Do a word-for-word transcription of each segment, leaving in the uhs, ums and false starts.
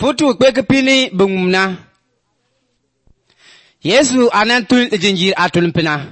Futu kweke pini bungumna. Yesu anantul jinjir atul pina.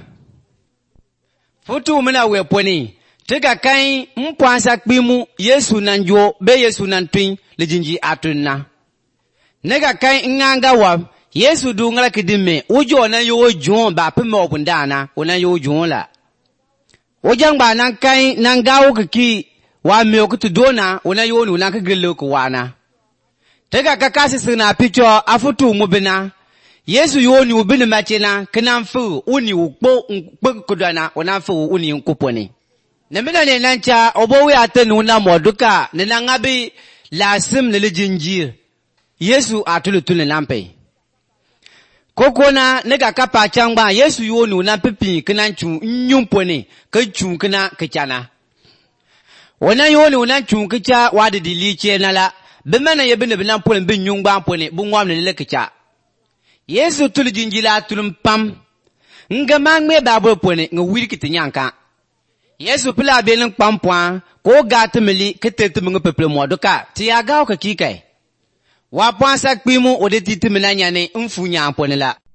Futu mena we poni. Tega kai mpwansa kpimu Yesu nanjo be Yesu nantwin le jinjir atul na. Nega kai nganga wa Yesu du ngala kidime ujo na yo jon ba pime obundana ona yo jon la. Ojangba nan kai nan gawo kiki wa me okutu dona ona yo nu nan kagelo ko wana. Tega kakasi sina picho afutu mubina. Yesu yoni ubini machina kinamfu uni ukpo ukpokudana onamfu uni nkuponi. Nemina ne nancha obowe atenu una moduka nenangabi lasim nele jinjir. Yesu atulutule lampe. Kokona nega kapa changba Yesu yoni una pipi kinanchu nyumponi kichu kina kichana. Wana yoni una chunkicha wadi diliche nala. Bimana yebine binamponi binyungba poni bungwamne nele kicha. Yesu tuli jinjila tulum pam. Nga mangme babo pone nga wirikiti nyanka. Yesu pila beleng pampwa ko gata mili ketetu mga peple modoka tiyaga o kakikay. Wapwansa kpimu odeti timinanyane mfu nyampone la.